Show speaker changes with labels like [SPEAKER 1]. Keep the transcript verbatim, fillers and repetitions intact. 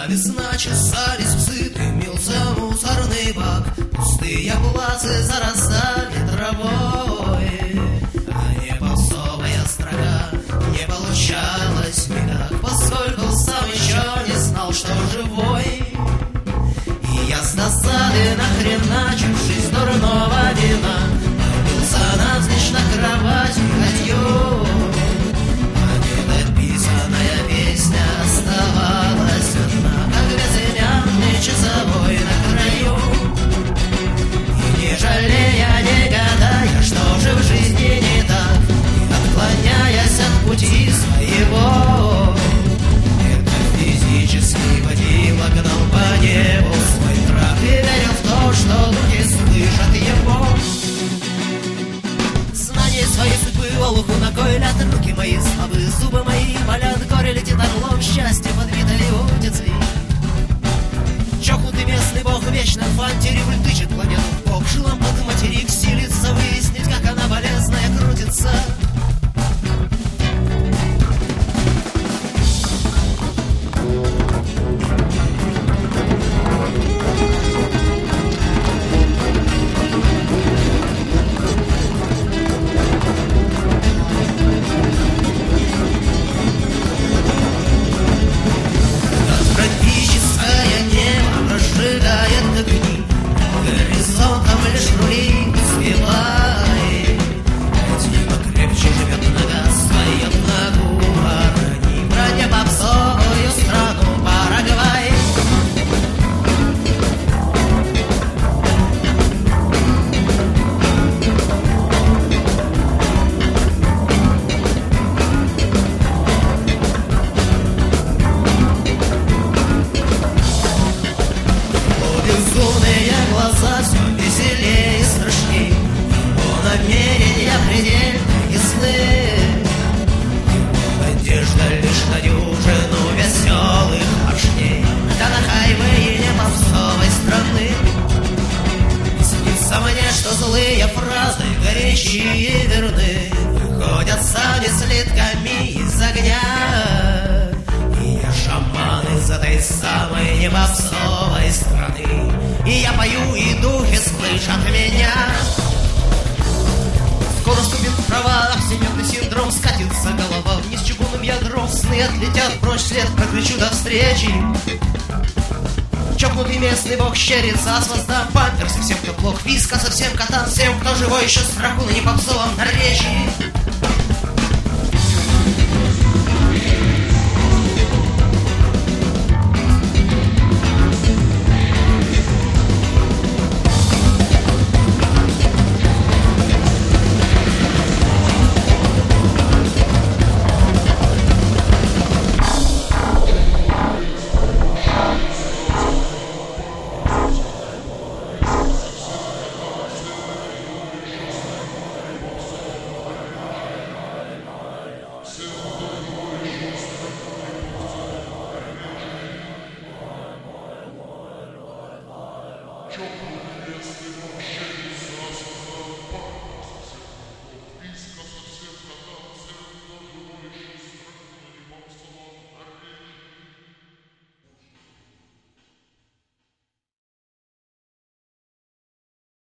[SPEAKER 1] весна, чесались псы, дымился мусорный бак. Пустые плацы зарастали травой, а не попсовая строка не получалась никак, поскольку сам еще не знал, что живой. И я с досады нахреначившись дурного вина побился навзничь на кровати хотью. Песня оставалась одна, как безымянный часовой на краю. И не жалея, не гадая, что же в жизни не так, и отклоняясь от пути своего, метафизически водила, гнал по небу свой трап и верил в то, что люди слышат его. Знание своей судьбы олуху ногой лят, руки мои слабы, зубы мои болят, горе летит орлом, счастье подбитое утицей. Чокнутый местный бог вечно в антирибль тычет планету в бок, жилом под материк силится выяснить, как она болезная крутится. Злые фразы, горячие и верны, выходят сами слитками из огня. И я шаман из этой самой непопсовой страны, и я пою, и духи слышат меня. Скоро вступит в права всемирный синдром, скатится голова вниз чугунным ядром, сны отлетят прочь, след прокричу до встречи. Чокнутый местный бог щерится, а с воздам памперсы всем, кто плох, виска совсем котам, всем, кто живой еще с дракуна не попсовом наречии.